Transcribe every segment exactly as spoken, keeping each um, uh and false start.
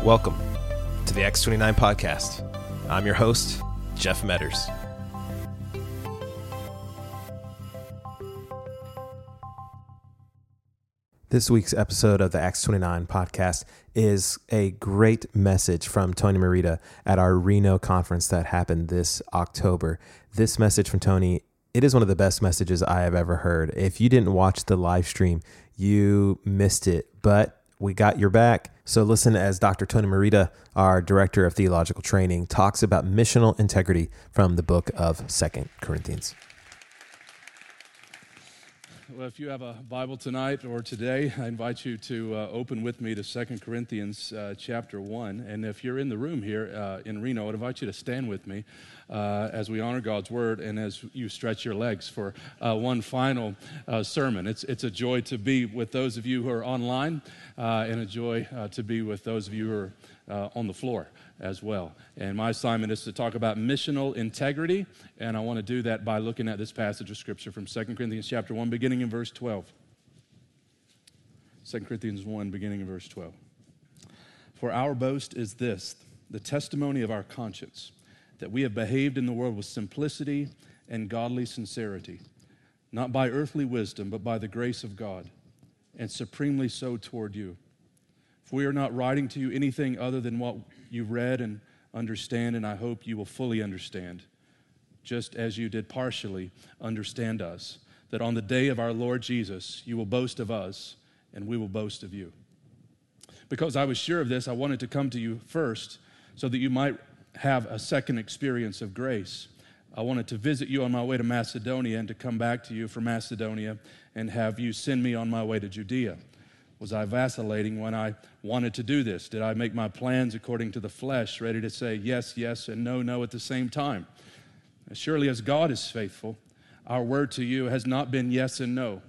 Welcome to the Acts twenty-nine podcast. I'm your host, Jeff Metters. This week's episode of the Acts twenty-nine podcast is a great message from Tony Merida at our Reno conference that happened this October. This message from Tony, it is one of the best messages I have ever heard. If you didn't watch the live stream, you missed it, but we got your back. So listen as Doctor Tony Merida, our Director of Theological Training, talks about missional integrity from the book of Second Corinthians. Well, if you have a Bible tonight or today, I invite you to uh, open with me to Second Corinthians uh, chapter one. And if you're in the room here uh, in Reno, I'd invite you to stand with me uh, as we honor God's word and as you stretch your legs for uh, one final uh, sermon. It's it's a joy to be with those of you who are online uh, and a joy uh, to be with those of you who are uh, on the floor as well. And my assignment is to talk about missional integrity, and I want to do that by looking at this passage of Scripture from Second Corinthians chapter one, beginning in verse twelve. Second Corinthians one, beginning in verse twelve. For our boast is this, the testimony of our conscience, that we have behaved in the world with simplicity and godly sincerity, not by earthly wisdom, but by the grace of God, and supremely so toward you. For we are not writing to you anything other than what you read and understand, and I hope you will fully understand, just as you did partially understand us, that on the day of our Lord Jesus, you will boast of us, and we will boast of you. Because I was sure of this, I wanted to come to you first, so that you might have a second experience of grace. I wanted to visit you on my way to Macedonia, and to come back to you from Macedonia, and have you send me on my way to Judea. Was I vacillating when I wanted to do this? Did I make my plans according to the flesh, ready to say yes, yes, and no, no at the same time? As surely as God is faithful, our word to you has not been yes and no.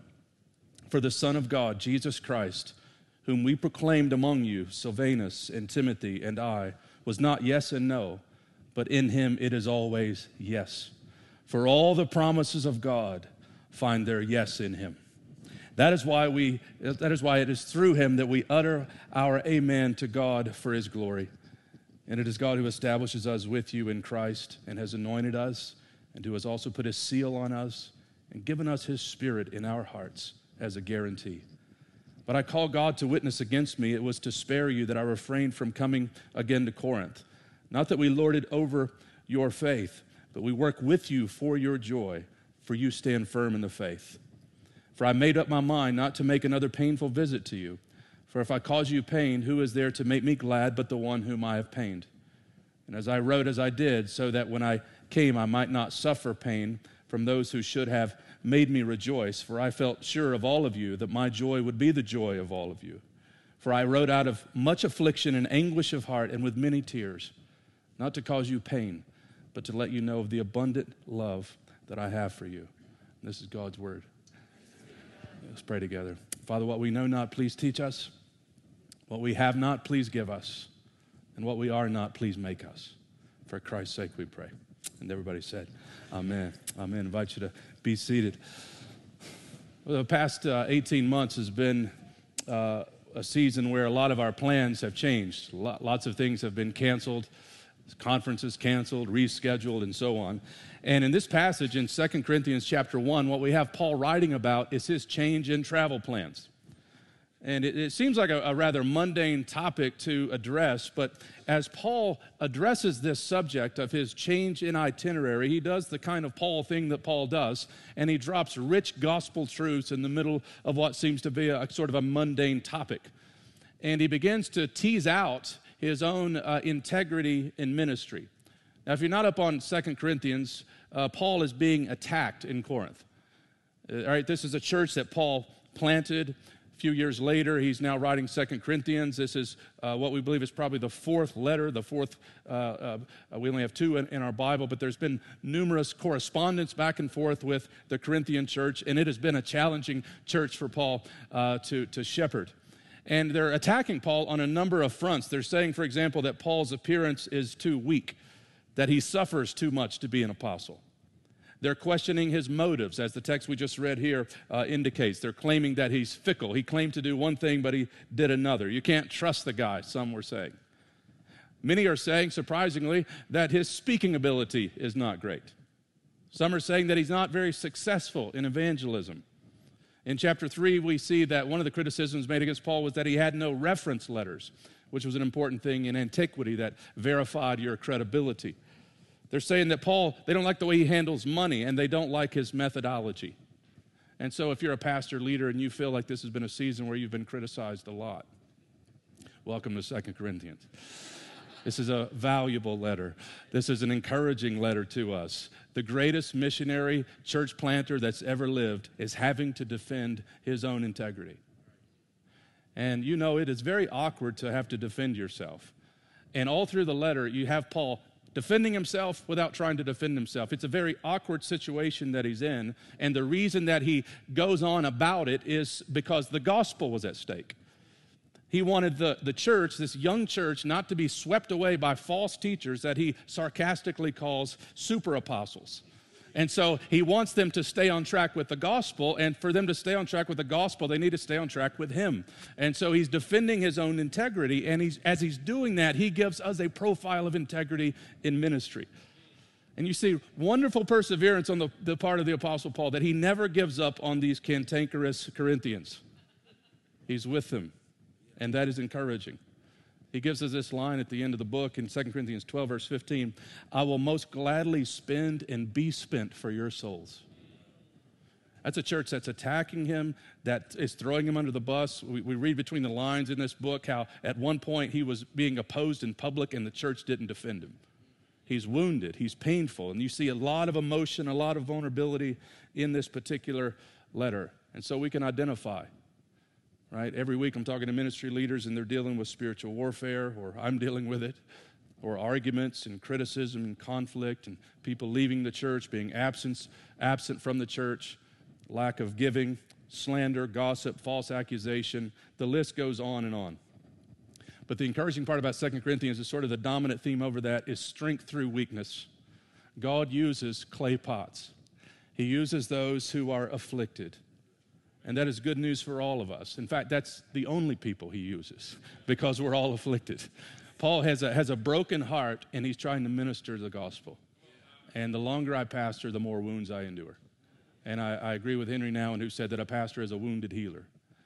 For the Son of God, Jesus Christ, whom we proclaimed among you, Silvanus and Timothy and I, was not yes and no, but in him it is always yes. For all the promises of God find their yes in him. That is why we. That is why it is through him that we utter our amen to God for his glory. And it is God who establishes us with you in Christ and has anointed us and who has also put his seal on us and given us his Spirit in our hearts as a guarantee. But I call God to witness against me. It was to spare you that I refrained from coming again to Corinth. Not that we lorded over your faith, but we work with you for your joy, for you stand firm in the faith. For I made up my mind not to make another painful visit to you. For if I cause you pain, who is there to make me glad but the one whom I have pained? And as I wrote as I did, so that when I came I might not suffer pain from those who should have made me rejoice. For I felt sure of all of you that my joy would be the joy of all of you. For I wrote out of much affliction and anguish of heart and with many tears, not to cause you pain, but to let you know of the abundant love that I have for you. And this is God's word. Let's pray together. Father, what we know not, please teach us. What we have not, please give us. And what we are not, please make us. For Christ's sake we pray. And everybody said, amen. Amen. I invite you to be seated. Well, the past uh, eighteen months has been uh, a season where a lot of our plans have changed. Lots of things have been canceled, conferences canceled, rescheduled, and so on. And in this passage in Second Corinthians chapter one, what we have Paul writing about is his change in travel plans. And it, it seems like a, a rather mundane topic to address, but as Paul addresses this subject of his change in itinerary, he does the kind of Paul thing that Paul does, and he drops rich gospel truths in the middle of what seems to be a, a sort of a mundane topic. And he begins to tease out his own uh, integrity in ministry. Now, if you're not up on Second Corinthians, uh, Paul is being attacked in Corinth. Uh, all right, this is a church that Paul planted. A few years later, he's now writing Second Corinthians. This is uh, what we believe is probably the fourth letter, the fourth, uh, uh, we only have two in, in our Bible, but there's been numerous correspondence back and forth with the Corinthian church, and it has been a challenging church for Paul uh, to, to shepherd. And they're attacking Paul on a number of fronts. They're saying, for example, that Paul's appearance is too weak, that he suffers too much to be an apostle. They're questioning his motives, as the text we just read here uh, indicates. They're claiming that he's fickle. He claimed to do one thing, but he did another. You can't trust the guy, some were saying. Many are saying, surprisingly, that his speaking ability is not great. Some are saying that he's not very successful in evangelism. In chapter three, we see that one of the criticisms made against Paul was that he had no reference letters, which was an important thing in antiquity that verified your credibility. They're saying that Paul, they don't like the way he handles money, and they don't like his methodology. And so if you're a pastor, leader, and you feel like this has been a season where you've been criticized a lot, welcome to Second Corinthians. This is a valuable letter. This is an encouraging letter to us. The greatest missionary church planter that's ever lived is having to defend his own integrity. And you know, it is very awkward to have to defend yourself. And all through the letter, you have Paul defending himself without trying to defend himself. It's a very awkward situation that he's in. And the reason that he goes on about it is because the gospel was at stake. He wanted the, the church, this young church, not to be swept away by false teachers that he sarcastically calls super apostles. And so he wants them to stay on track with the gospel, and for them to stay on track with the gospel, they need to stay on track with him. And so he's defending his own integrity, and he's, as he's doing that, he gives us a profile of integrity in ministry. And you see wonderful perseverance on the, the part of the Apostle Paul, that he never gives up on these cantankerous Corinthians. He's with them. And that is encouraging. He gives us this line at the end of the book in Second Corinthians twelve, verse fifteen, I will most gladly spend and be spent for your souls. That's a church that's attacking him, that is throwing him under the bus. We, we read between the lines in this book how at one point he was being opposed in public and the church didn't defend him. He's wounded, he's painful, and you see a lot of emotion, a lot of vulnerability in this particular letter. And so we can identify. Right? Every week I'm talking to ministry leaders and they're dealing with spiritual warfare, or I'm dealing with it, or arguments and criticism and conflict and people leaving the church, being absent, absent from the church, lack of giving, slander, gossip, false accusation. The list goes on and on. But the encouraging part about Second Corinthians is sort of the dominant theme over that is strength through weakness. God uses clay pots. He uses those who are afflicted. And that is good news for all of us. In fact, that's the only people he uses because we're all afflicted. Paul has a, has a broken heart, and he's trying to minister the gospel. And the longer I pastor, the more wounds I endure. And I, I agree with Henry Nouwen, who said that a pastor is a wounded healer.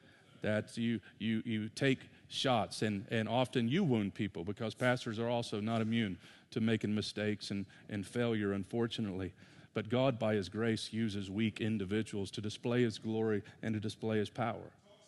That you you you take shots, and, and often you wound people because pastors are also not immune to making mistakes and, and failure, unfortunately. But God, by his grace, uses weak individuals to display his glory and to display his power.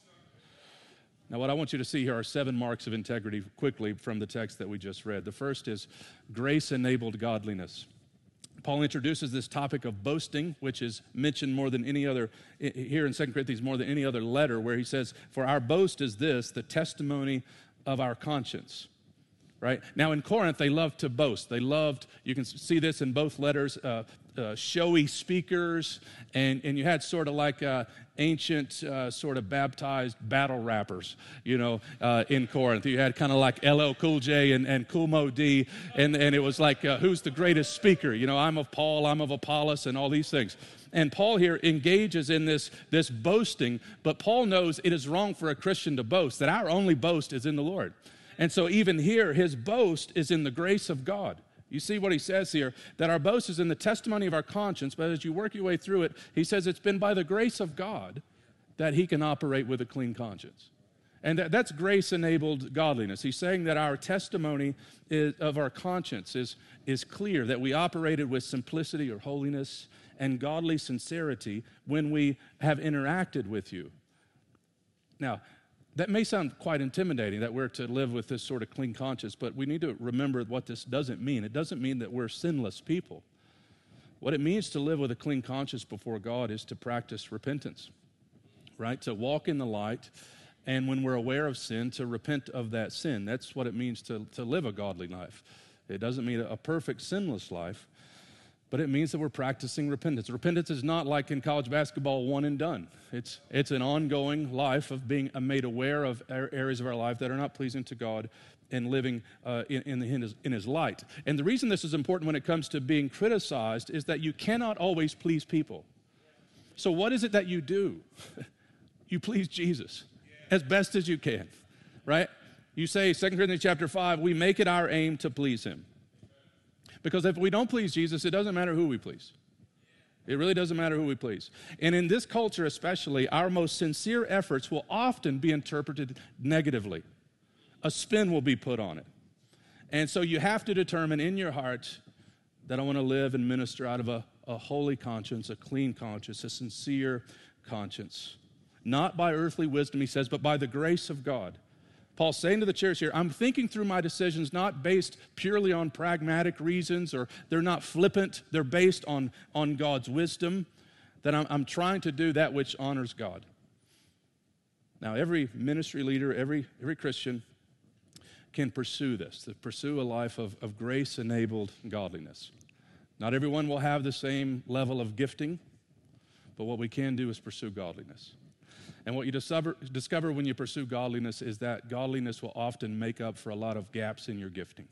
Now, what I want you to see here are seven marks of integrity quickly from the text that we just read. The first is grace-enabled godliness. Paul introduces this topic of boasting, which is mentioned more than any other, here in Second Corinthians, more than any other letter, where he says, for our boast is this, the testimony of our conscience. Right? Now, in Corinth, they loved to boast. They loved, you can see this in both letters, uh, uh, showy speakers, and, and you had sort of like uh, ancient uh, sort of baptized battle rappers, you know, uh, in Corinth. You had kind of like L L Cool J and, and Kool Moe Dee, and, and it was like, uh, who's the greatest speaker? You know, I'm of Paul, I'm of Apollos, and all these things. And Paul here engages in this, this boasting, but Paul knows it is wrong for a Christian to boast, that our only boast is in the Lord. And so even here, his boast is in the grace of God. You see what he says here, that our boast is in the testimony of our conscience, but as you work your way through it, he says it's been by the grace of God that he can operate with a clean conscience. And that, that's grace-enabled godliness. He's saying that our testimony is, of our conscience is, is clear, that we operated with simplicity or holiness and godly sincerity when we have interacted with you. Now, that may sound quite intimidating, that we're to live with this sort of clean conscience, but we need to remember what this doesn't mean. It doesn't mean that we're sinless people. What it means to live with a clean conscience before God is to practice repentance, right? To walk in the light, and when we're aware of sin, to repent of that sin. That's what it means to, to live a godly life. It doesn't mean a perfect sinless life, but it means that we're practicing repentance. Repentance is not like in college basketball, one and done. It's, it's an ongoing life of being made aware of areas of our life that are not pleasing to God and living uh, in, in, his, in His light. And the reason this is important when it comes to being criticized is that you cannot always please people. So what is it that you do? You please Jesus as best as you can, right? You say, Second Corinthians chapter five, we make it our aim to please him. Because if we don't please Jesus, it doesn't matter who we please. It really doesn't matter who we please. And in this culture especially, our most sincere efforts will often be interpreted negatively. A spin will be put on it. And so you have to determine in your heart that I want to live and minister out of a, a holy conscience, a clean conscience, a sincere conscience. Not by earthly wisdom, he says, but by the grace of God. Paul's saying to the church here, I'm thinking through my decisions not based purely on pragmatic reasons, or they're not flippant. They're based on, on God's wisdom, that I'm, I'm trying to do that which honors God. Now, every ministry leader, every, every Christian can pursue this, to pursue a life of, of grace-enabled godliness. Not everyone will have the same level of gifting, but what we can do is pursue godliness. And what you discover, discover when you pursue godliness is that godliness will often make up for a lot of gaps in your gifting.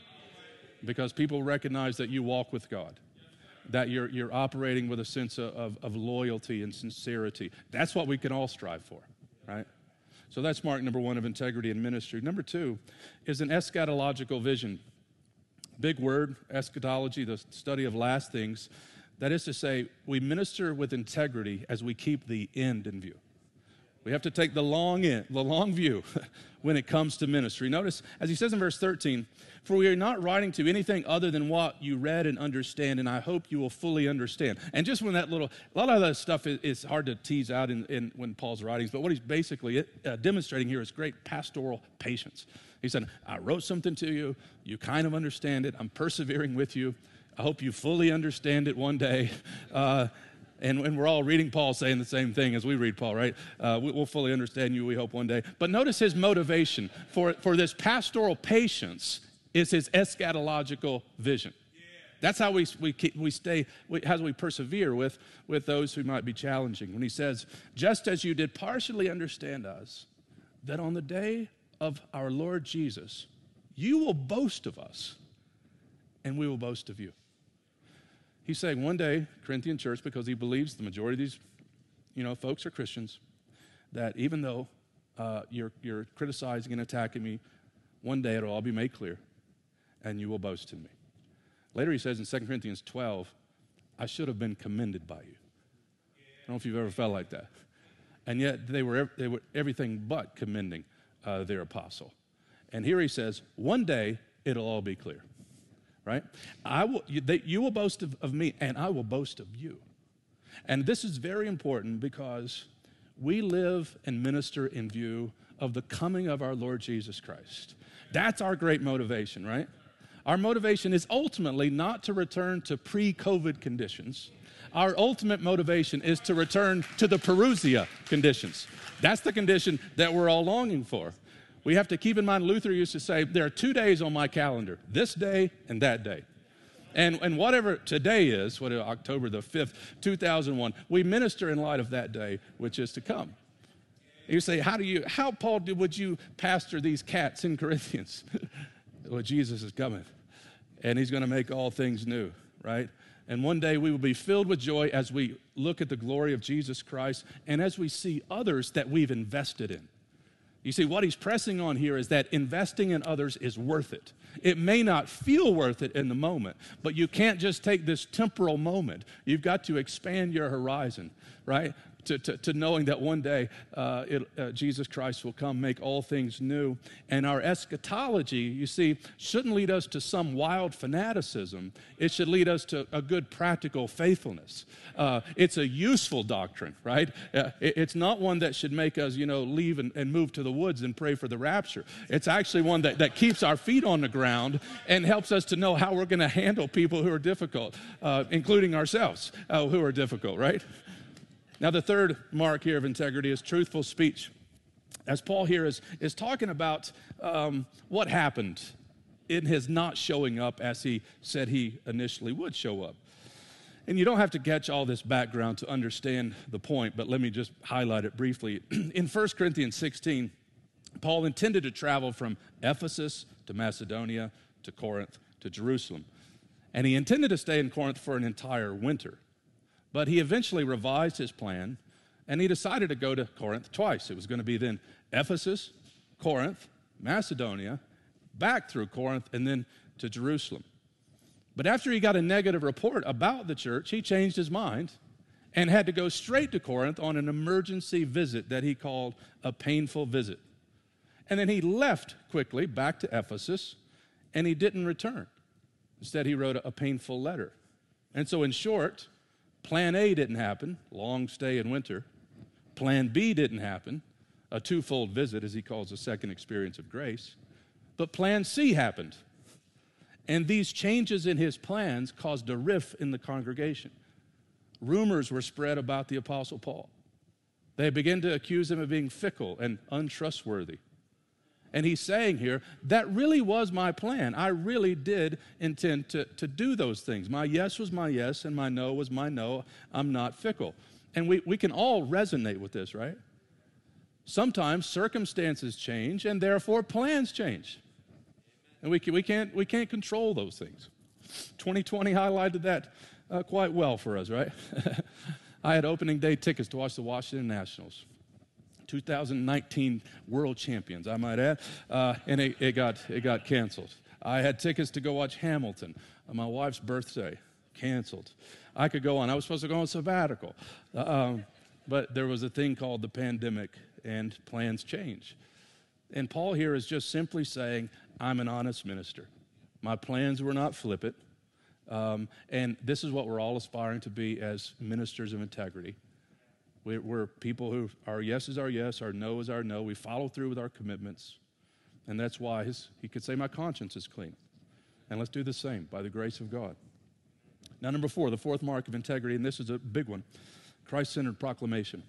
Because people recognize that you walk with God, that you're, you're operating with a sense of, of, of loyalty and sincerity. That's what we can all strive for, right? So that's mark number one of integrity in ministry. Number two is an eschatological vision. Big word, eschatology, the study of last things. That is to say, we minister with integrity as we keep the end in view. We have to take the long end, the long view when it comes to ministry. Notice, as he says in verse thirteen, for we are not writing to anything other than what you read and understand, and I hope you will fully understand. And just when that little, a lot of that stuff is, is hard to tease out in, in when Paul's writings, but what he's basically uh, demonstrating here is great pastoral patience. He said, I wrote something to you, you kind of understand it, I'm persevering with you, I hope you fully understand it one day. Uh, And, and we're all reading Paul saying the same thing as we read Paul, right? Uh, we, we'll fully understand you, we hope, one day. But notice his motivation for, for this pastoral patience is his eschatological vision. Yeah. That's how we, we, keep, we stay, we, how we persevere with, with those who might be challenging. When he says, just as you did partially understand us, that on the day of our Lord Jesus, you will boast of us, and we will boast of you. He's saying one day, Corinthian church, because he believes the majority of these, you know, folks are Christians, that even though uh, you're, you're criticizing and attacking me, one day it'll all be made clear, and you will boast in me. Later he says in Second Corinthians twelve, I should have been commended by you. I don't know if you've ever felt like that. And yet they were, they were everything but commending uh, their apostle. And here he says, one day it'll all be clear. Right? I will, you, they, you will boast of, of me, and I will boast of you. And this is very important because we live and minister in view of the coming of our Lord Jesus Christ. That's our great motivation, right? Our motivation is ultimately not to return to pre-COVID conditions. Our ultimate motivation is to return to the Parousia conditions. That's the condition that we're all longing for. We have to keep in mind, Luther used to say, there are two days on my calendar, this day and that day. And, and whatever today is, what October the fifth, two thousand one, we minister in light of that day, which is to come. You say, how do you, how, Paul, would you pastor these cats in Corinthians? Well, Jesus is coming, and he's going to make all things new, right? And one day we will be filled with joy as we look at the glory of Jesus Christ and as we see others that we've invested in. You see, what he's pressing on here is that investing in others is worth it. It may not feel worth it in the moment, but you can't just take this temporal moment. You've got to expand your horizon, right? To, to, to knowing that one day uh, it, uh, Jesus Christ will come, make all things new. And our eschatology, you see, shouldn't lead us to some wild fanaticism. It should lead us to a good practical faithfulness. Uh, it's a useful doctrine, right? Uh, it, it's not one that should make us, you know, leave and, and move to the woods and pray for the rapture. It's actually one that, that keeps our feet on the ground and helps us to know how we're going to handle people who are difficult, uh, including ourselves uh, who are difficult, right? Now, the third mark here of integrity is truthful speech. As Paul here is, is talking about um, what happened in his not showing up as he said he initially would show up. And you don't have to catch all this background to understand the point, but let me just highlight it briefly. In First Corinthians sixteen, Paul intended to travel from Ephesus to Macedonia to Corinth to Jerusalem. And he intended to stay in Corinth for an entire winter. But he eventually revised his plan, and he decided to go to Corinth twice. It was going to be then Ephesus, Corinth, Macedonia, back through Corinth, and then to Jerusalem. But after he got a negative report about the church, he changed his mind and had to go straight to Corinth on an emergency visit that he called a painful visit. And then he left quickly back to Ephesus, and he didn't return. Instead, he wrote a painful letter. And so in short, plan A didn't happen, long stay in winter. Plan B didn't happen, a twofold visit, as he calls a second experience of grace. But plan C happened. And these changes in his plans caused a rift in the congregation. Rumors were spread about the Apostle Paul. They began to accuse him of being fickle and untrustworthy. And he's saying here, that really was my plan. I really did intend to, to do those things. My yes was my yes, and my no was my no. I'm not fickle. And we, we can all resonate with this, right? Sometimes circumstances change, and therefore plans change. And we, can, we, can't, we can't control those things. twenty twenty highlighted that uh, quite well for us, right? I had opening day tickets to watch the Washington Nationals. two thousand nineteen world champions, I might add, uh, and it, it got it got canceled. I had tickets to go watch Hamilton, on my wife's birthday, canceled. I could go on. I was supposed to go on sabbatical, uh, um, but there was a thing called the pandemic, and plans change. And Paul here is just simply saying, I'm an honest minister. My plans were not flippant, um, and this is what we're all aspiring to be as ministers of integrity. We're people who, our yes is our yes, our no is our no. We follow through with our commitments. And that's why his, he could say, my conscience is clean. And let's do the same by the grace of God. Now, number four, the fourth mark of integrity, and this is a big one, Christ-centered proclamation.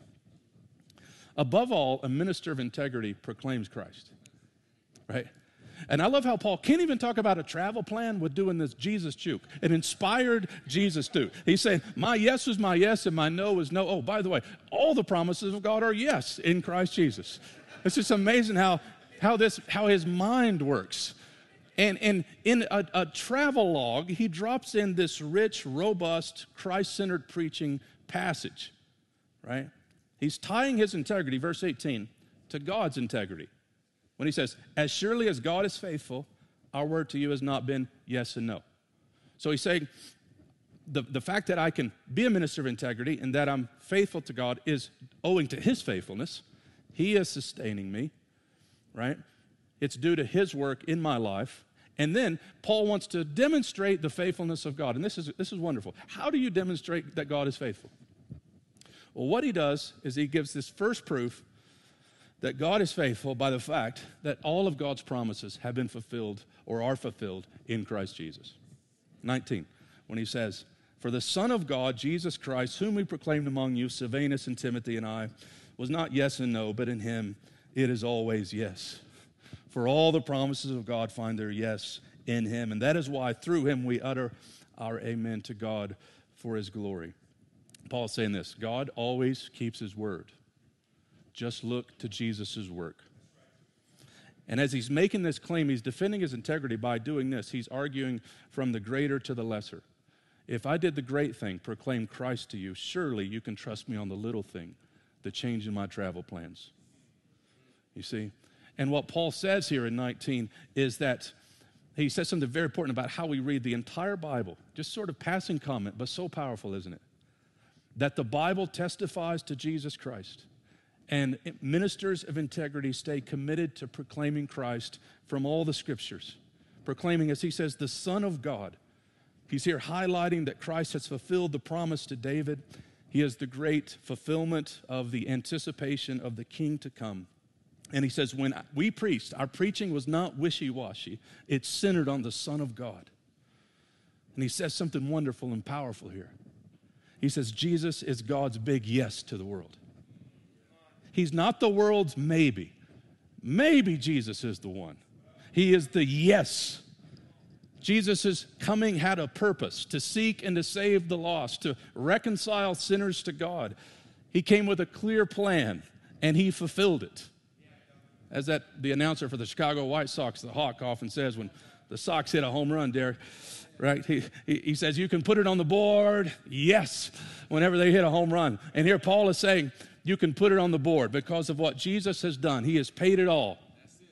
Above all, a minister of integrity proclaims Christ, right? And I love how Paul can't even talk about a travel plan with doing this Jesus juke. An inspired Jesus do. He's saying, my yes is my yes and my no is no. Oh, by the way, all the promises of God are yes in Christ Jesus. It's just amazing how, how, this, how his mind works. And, and in a, a travel log, he drops in this rich, robust, Christ-centered preaching passage, right? He's tying his integrity, verse eighteen, to God's integrity. When he says, as surely as God is faithful, our word to you has not been yes and no. So he's saying the, the fact that I can be a minister of integrity and that I'm faithful to God is owing to his faithfulness. He is sustaining me, right? It's due to his work in my life. And then Paul wants to demonstrate the faithfulness of God. And this is, this is wonderful. How do you demonstrate that God is faithful? Well, what he does is he gives this first proof that God is faithful by the fact that all of God's promises have been fulfilled or are fulfilled in Christ Jesus. nineteen, when he says, for the Son of God, Jesus Christ, whom we proclaimed among you, Silvanus and Timothy and I, was not yes and no, but in him it is always yes. For all the promises of God find their yes in him. And that is why through him we utter our amen to God for his glory. Paul's saying this, God always keeps his word. Just look to Jesus' work. And as he's making this claim, he's defending his integrity by doing this. He's arguing from the greater to the lesser. If I did the great thing, proclaim Christ to you, surely you can trust me on the little thing, the change in my travel plans. You see? And what Paul says here in nineteen is that he says something very important about how we read the entire Bible. Just sort of passing comment, but so powerful, isn't it? That the Bible testifies to Jesus Christ. And ministers of integrity stay committed to proclaiming Christ from all the scriptures. Proclaiming, as he says, the Son of God. He's here highlighting that Christ has fulfilled the promise to David. He is the great fulfillment of the anticipation of the King to come. And he says, when we preached, our preaching was not wishy-washy. It's centered on the Son of God. And he says something wonderful and powerful here. He says, Jesus is God's big yes to the world. He's not the world's maybe. Maybe Jesus is the one. He is the yes. Jesus' coming had a purpose, to seek and to save the lost, to reconcile sinners to God. He came with a clear plan, and he fulfilled it. As that the announcer for the Chicago White Sox, the Hawk, often says when the Sox hit a home run, Derek, right? He, he says, you can put it on the board, yes, whenever they hit a home run. And here Paul is saying, you can put it on the board because of what Jesus has done. He has paid it all.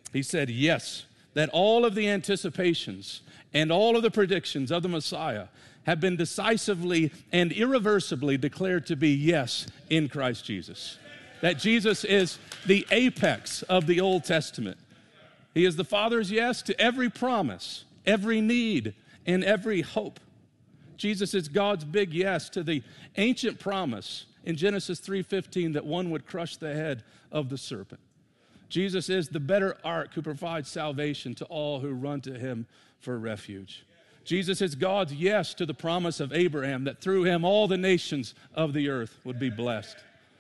He said, yes, that all of the anticipations and all of the predictions of the Messiah have been decisively and irreversibly declared to be yes in Christ Jesus. That Jesus is the apex of the Old Testament. He is the Father's yes to every promise, every need, and every hope. Jesus is God's big yes to the ancient promise in Genesis three fifteen that one would crush the head of the serpent. Jesus is the better ark who provides salvation to all who run to him for refuge. Jesus is God's yes to the promise of Abraham that through him all the nations of the earth would be blessed.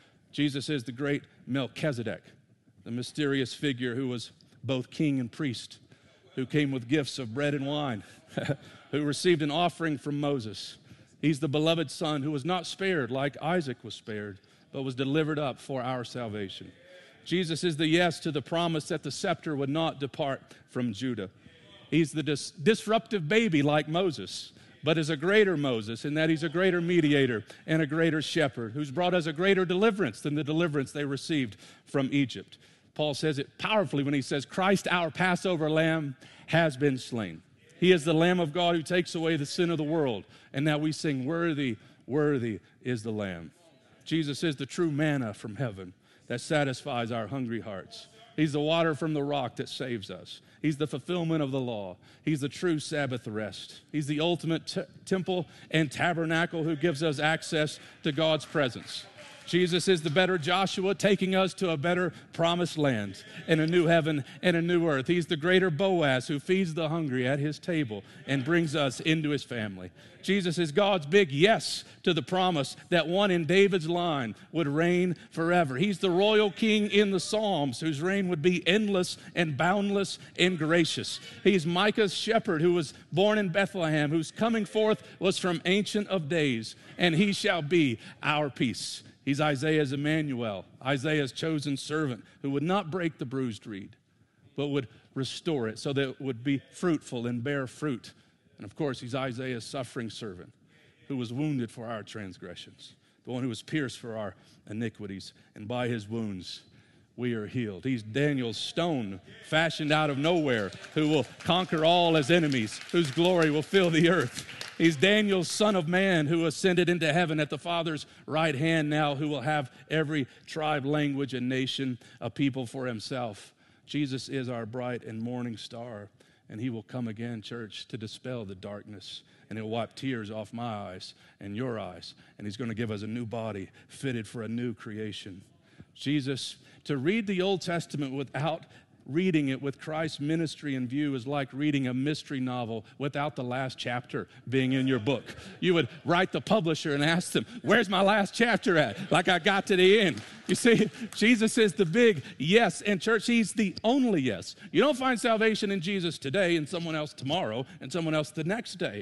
Jesus is the great Melchizedek, the mysterious figure who was both king and priest, who came with gifts of bread and wine, who received an offering from Moses. He's the beloved son who was not spared like Isaac was spared, but was delivered up for our salvation. Jesus is the yes to the promise that the scepter would not depart from Judah. He's the dis- disruptive baby like Moses, but is a greater Moses in that he's a greater mediator and a greater shepherd who's brought us a greater deliverance than the deliverance they received from Egypt. Paul says it powerfully when he says, Christ, our Passover lamb, has been slain. He is the Lamb of God who takes away the sin of the world. And now we sing, worthy, worthy is the Lamb. Jesus is the true manna from heaven that satisfies our hungry hearts. He's the water from the rock that saves us. He's the fulfillment of the law. He's the true Sabbath rest. He's the ultimate t- temple and tabernacle who gives us access to God's presence. Jesus is the better Joshua, taking us to a better promised land and a new heaven and a new earth. He's the greater Boaz who feeds the hungry at his table and brings us into his family. Jesus is God's big yes to the promise that one in David's line would reign forever. He's the royal king in the Psalms whose reign would be endless and boundless and gracious. He's Micah's shepherd who was born in Bethlehem, whose coming forth was from Ancient of Days, and he shall be our peace. He's Isaiah's Emmanuel, Isaiah's chosen servant who would not break the bruised reed, but would restore it so that it would be fruitful and bear fruit. And of course, he's Isaiah's suffering servant who was wounded for our transgressions, the one who was pierced for our iniquities, and by his wounds we are healed. He's Daniel's stone fashioned out of nowhere who will conquer all his enemies, whose glory will fill the earth. He's Daniel's son of man who ascended into heaven at the Father's right hand now, who will have every tribe, language, and nation a people for himself. Jesus is our bright and morning star, and he will come again, church, to dispel the darkness, and he'll wipe tears off my eyes and your eyes, and he's going to give us a new body fitted for a new creation. Jesus, to read the Old Testament without reading it with Christ's ministry in view is like reading a mystery novel without the last chapter being in your book. You would write the publisher and ask them, where's my last chapter at? Like I got to the end. You see, Jesus is the big yes, and church, he's the only yes. You don't find salvation in Jesus today and someone else tomorrow and someone else the next day.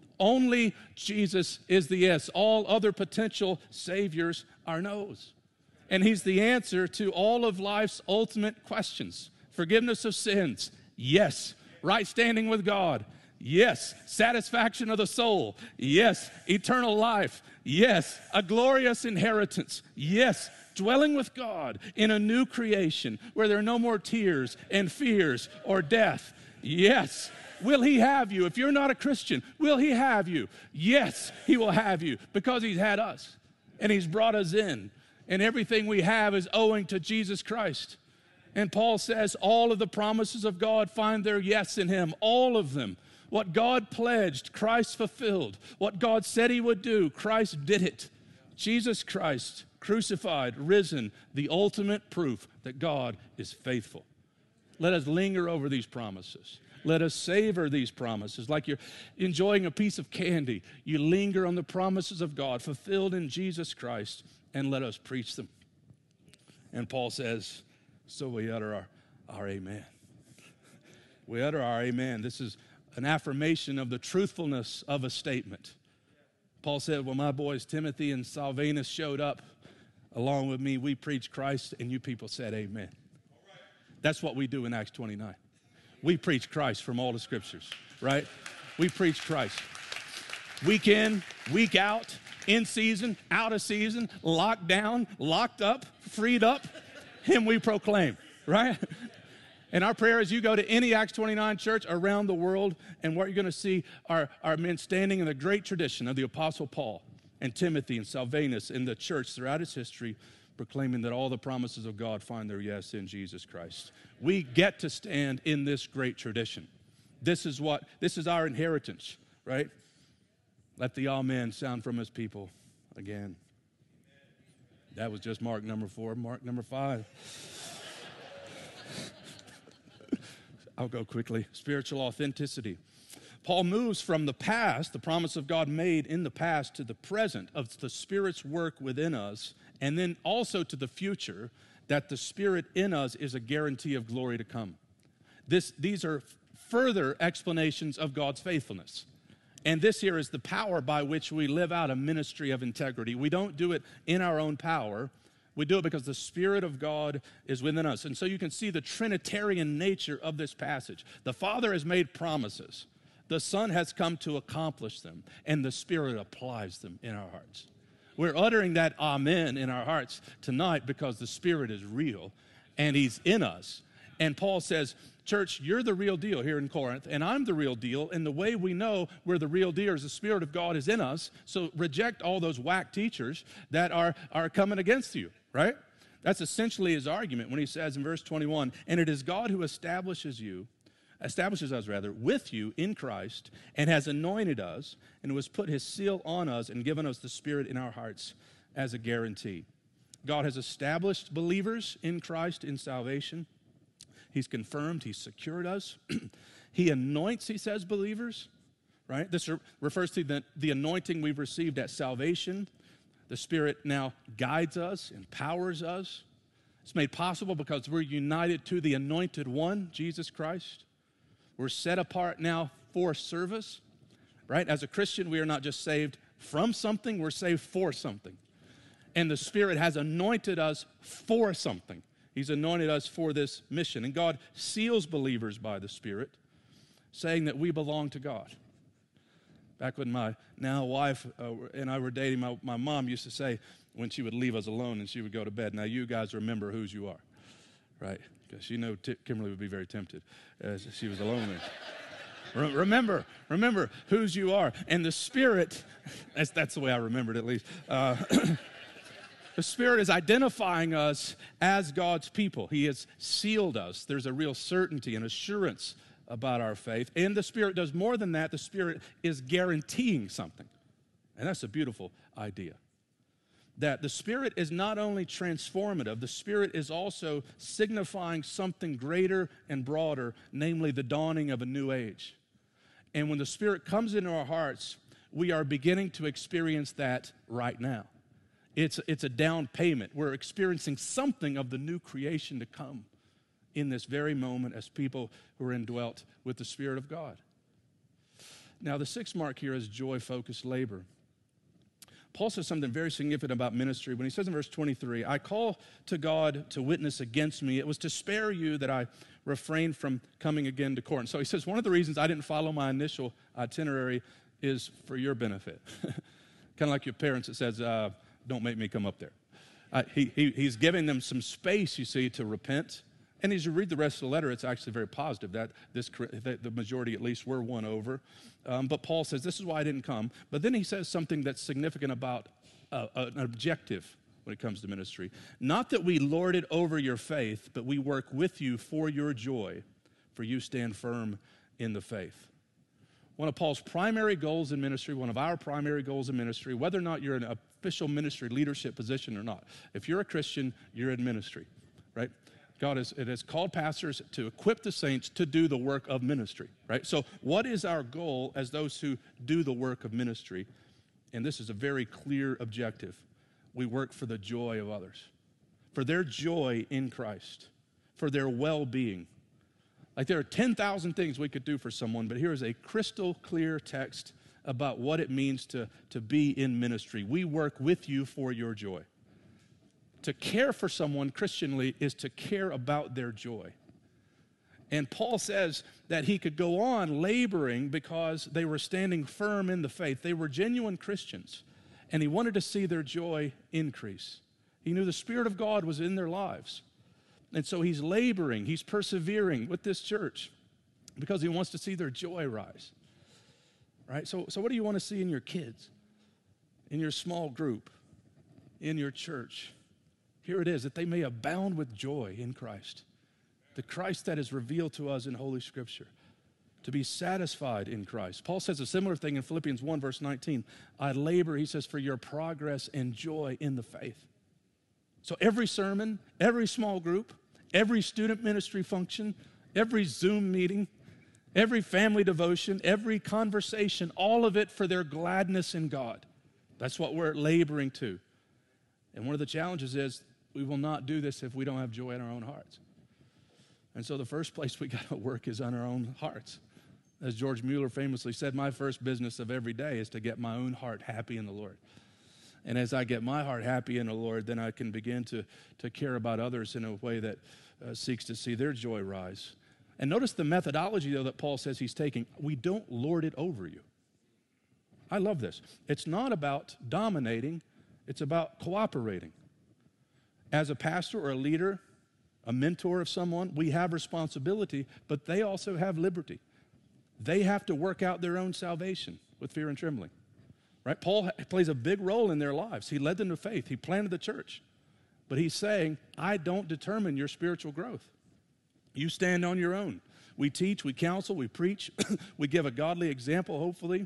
Only Jesus is the yes. All other potential saviors are no's. And he's the answer to all of life's ultimate questions. Forgiveness of sins, yes. Right standing with God, yes. Satisfaction of the soul, yes. Eternal life, yes. A glorious inheritance, yes. Dwelling with God in a new creation where there are no more tears and fears or death, yes. Will he have you? If you're not a Christian, will he have you? Yes, he will have you because he's had us and he's brought us in. And everything we have is owing to Jesus Christ. And Paul says all of the promises of God find their yes in him, all of them. What God pledged, Christ fulfilled. What God said he would do, Christ did it. Jesus Christ, crucified, risen, the ultimate proof that God is faithful. Let us linger over these promises. Let us savor these promises. Like you're enjoying a piece of candy, you linger on the promises of God fulfilled in Jesus Christ, and let us preach them. And Paul says, so we utter our, our amen. We utter our amen. This is an affirmation of the truthfulness of a statement. Paul said, when my boys Timothy and Silvanus showed up along with me, we preached Christ, and you people said amen. That's what we do in Acts twenty-nine. We preach Christ from all the scriptures, right? We preach Christ. Week in, week out, in season, out of season, locked down, locked up, freed up, him we proclaim, right? And our prayer is you go to any Acts twenty-nine church around the world, and what you're going to see are, are men standing in the great tradition of the Apostle Paul and Timothy and Silvanus in the church throughout its history, proclaiming that all the promises of God find their yes in Jesus Christ. We get to stand in this great tradition. This is what, this is our inheritance, right? Let the amen sound from his people again. That was just Mark number four. Mark number five. I'll go quickly. Spiritual authenticity. Paul moves from the past, the promise of God made in the past, to the present of the Spirit's work within us, and then also to the future, that the Spirit in us is a guarantee of glory to come. This, these are further explanations of God's faithfulness. And this here is the power by which we live out a ministry of integrity. We don't do it in our own power. We do it because the Spirit of God is within us. And so you can see the Trinitarian nature of this passage. The Father has made promises. The Son has come to accomplish them. And the Spirit applies them in our hearts. We're uttering that amen in our hearts tonight because the Spirit is real and He's in us. And Paul says, church, you're the real deal here in Corinth, and I'm the real deal. And the way we know we're the real deal is the Spirit of God is in us. So reject all those whack teachers that are, are coming against you, right? That's essentially his argument when he says in verse twenty-one, and it is God who establishes you, establishes us rather, with you in Christ, and has anointed us, and who has put his seal on us and given us the Spirit in our hearts as a guarantee. God has established believers in Christ in salvation. He's confirmed, he's secured us. He anoints, he says, believers, right? This re- refers to the, the anointing we've received at salvation. The Spirit now guides us, empowers us. It's made possible because we're united to the anointed one, Jesus Christ. We're set apart now for service, right? As a Christian, we are not just saved from something, we're saved for something. And the Spirit has anointed us for something. He's anointed us for this mission. And God seals believers by the Spirit, saying that we belong to God. Back when my now wife uh, and I were dating, my, my mom used to say when she would leave us alone and she would go to bed, now you guys remember whose you are, right? Because you know T- Kimberly would be very tempted as she was alone. Re- remember, remember whose you are. And the Spirit, that's, that's the way I remembered at least, uh, the Spirit is identifying us as God's people. He has sealed us. There's a real certainty and assurance about our faith. And the Spirit does more than that. The Spirit is guaranteeing something. And that's a beautiful idea. That the Spirit is not only transformative, the Spirit is also signifying something greater and broader, namely the dawning of a new age. And when the Spirit comes into our hearts, we are beginning to experience that right now. It's, it's a down payment. We're experiencing something of the new creation to come in this very moment as people who are indwelt with the Spirit of God. Now, the sixth mark here is joy-focused labor. Paul says something very significant about ministry when he says in verse twenty-three, I call to God to witness against me. It was to spare you that I refrained from coming again to Corinth. So he says, one of the reasons I didn't follow my initial itinerary is for your benefit. Kind of like your parents that says, uh, don't make me come up there. Uh, he, he, he's giving them some space, you see, to repent. And as you read the rest of the letter, it's actually very positive that this that the majority at least were won over. Um, but Paul says, this is why I didn't come. But then he says something that's significant about uh, an objective when it comes to ministry. Not that we lord it over your faith, but we work with you for your joy, for you stand firm in the faith. One of Paul's primary goals in ministry, one of our primary goals in ministry, whether or not you're in an official ministry leadership position or not, if you're a Christian, you're in ministry, right? God has, it has called pastors to equip the saints to do the work of ministry, right? So what is our goal as those who do the work of ministry? And this is a very clear objective. We work for the joy of others, for their joy in Christ, for their well-being. Like there are ten thousand things we could do for someone, but here is a crystal clear text about what it means to, to be in ministry. We work with you for your joy. To care for someone Christianly is to care about their joy. And Paul says that he could go on laboring because they were standing firm in the faith. They were genuine Christians, and he wanted to see their joy increase. He knew the Spirit of God was in their lives. And so he's laboring, he's persevering with this church because he wants to see their joy rise. Right? So, so what do you want to see in your kids, in your small group, in your church? Here it is, that they may abound with joy in Christ. The Christ that is revealed to us in Holy Scripture. To be satisfied in Christ. Paul says a similar thing in Philippians one, verse nineteen. I labor, he says, for your progress and joy in the faith. So every sermon, every small group, every student ministry function, every Zoom meeting, every family devotion, every conversation, all of it for their gladness in God. That's what we're laboring to. And one of the challenges is we will not do this if we don't have joy in our own hearts. And so the first place we got to work is on our own hearts. As George Mueller famously said, my first business of every day is to get my own heart happy in the Lord. And as I get my heart happy in the Lord, then I can begin to, to care about others in a way that uh, seeks to see their joy rise. And notice the methodology, though, that Paul says he's taking. We don't lord it over you. I love this. It's not about dominating. It's about cooperating. As a pastor or a leader, a mentor of someone, we have responsibility, but they also have liberty. They have to work out their own salvation with fear and trembling. Right? Paul plays a big role in their lives. He led them to faith. He planted the church. But he's saying, I don't determine your spiritual growth. You stand on your own. We teach, we counsel, we preach, we give a godly example, hopefully.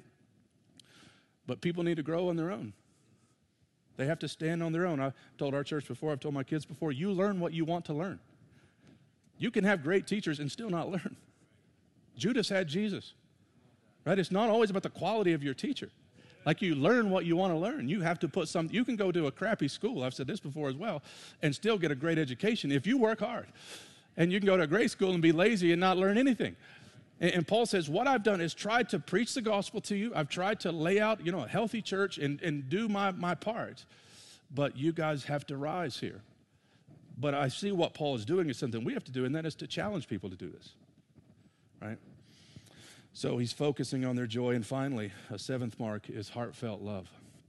But people need to grow on their own. They have to stand on their own. I've told our church before, I've told my kids before, you learn what you want to learn. You can have great teachers and still not learn. Judas had Jesus, right? It's not always about the quality of your teacher. Like you learn what you want to learn. You have to put some, you can go to a crappy school, I've said this before as well, and still get a great education if you work hard. And you can go to a great school and be lazy and not learn anything. And, and Paul says, what I've done is tried to preach the gospel to you. I've tried to lay out, you know, a healthy church and, and do my, my part. But you guys have to rise here. But I see what Paul is doing is something we have to do, and that is to challenge people to do this. Right? So he's focusing on their joy. And finally, a seventh mark is heartfelt love.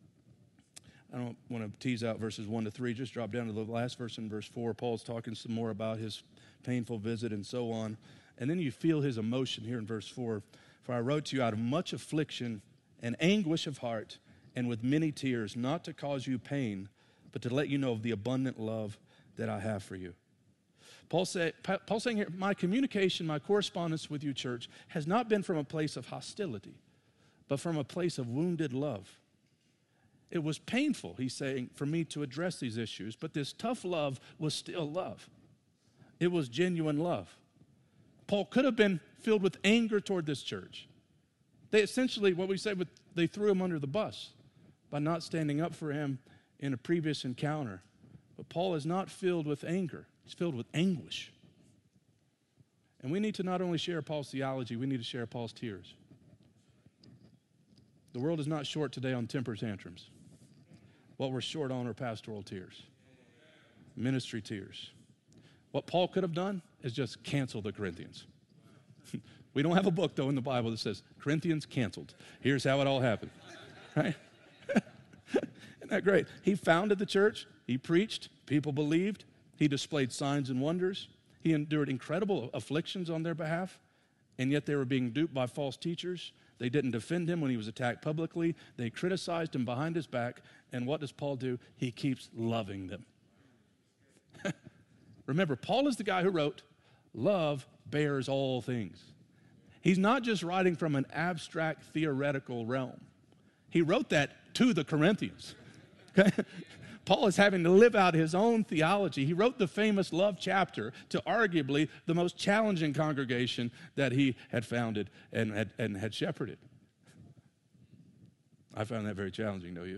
I don't want to tease out verses one to three. Just drop down to the last verse in verse four. Paul's talking some more about his painful visit and so on. And then you feel his emotion here in verse four. For I wrote to you out of much affliction and anguish of heart and with many tears, not to cause you pain, but to let you know of the abundant love that I have for you. Paul say, Paul's saying here, my communication, my correspondence with you, church, has not been from a place of hostility, but from a place of wounded love. It was painful, he's saying, for me to address these issues, but this tough love was still love. It was genuine love. Paul could have been filled with anger toward this church. They essentially, what we say, with, they threw him under the bus by not standing up for him in a previous encounter. But Paul is not filled with anger. He's filled with anguish. And we need to not only share Paul's theology, we need to share Paul's tears. The world is not short today on temper tantrums. What we're short on are pastoral tears, ministry tears. What Paul could have done is just cancel the Corinthians. We don't have a book, though, in the Bible that says, Corinthians canceled. Here's how it all happened. Right? Isn't that great? He founded the church. He preached. People believed. He displayed signs and wonders. He endured incredible afflictions on their behalf, and yet they were being duped by false teachers. They didn't defend him when he was attacked publicly. They criticized him behind his back, and what does Paul do? He keeps loving them. Remember, Paul is the guy who wrote, love bears all things. He's not just writing from an abstract theoretical realm. He wrote that to the Corinthians. Okay? Paul is having to live out his own theology. He wrote the famous love chapter to arguably the most challenging congregation that he had founded and had, and had shepherded. I found that very challenging, don't you?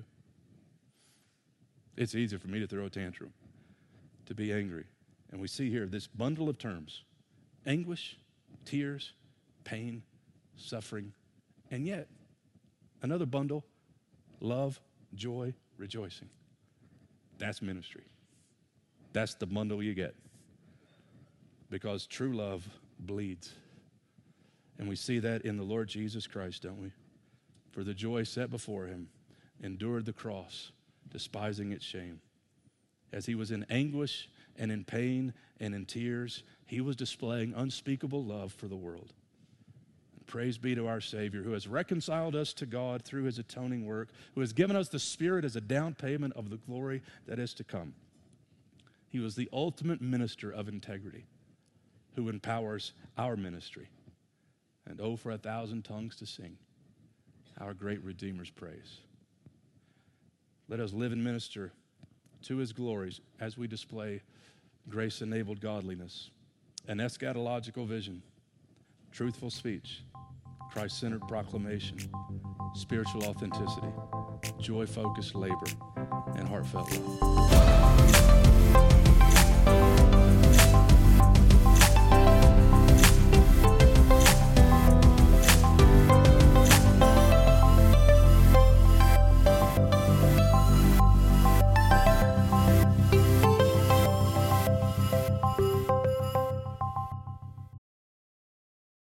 It's easy for me to throw a tantrum, to be angry. And we see here this bundle of terms: anguish, tears, pain, suffering, and yet another bundle: love, joy, rejoicing. That's ministry. That's the bundle you get. Because true love bleeds. And we see that in the Lord Jesus Christ, don't we? For the joy set before him, endured the cross, despising its shame. As he was in anguish and in pain and in tears, he was displaying unspeakable love for the world. And praise be to our Savior, who has reconciled us to God through his atoning work, who has given us the Spirit as a down payment of the glory that is to come. He was the ultimate minister of integrity, who empowers our ministry. And oh, for a thousand tongues to sing our great Redeemer's praise. Let us live and minister to his glories as we display grace-enabled godliness, an eschatological vision, truthful speech, Christ-centered proclamation, spiritual authenticity, joy-focused labor, and heartfelt love.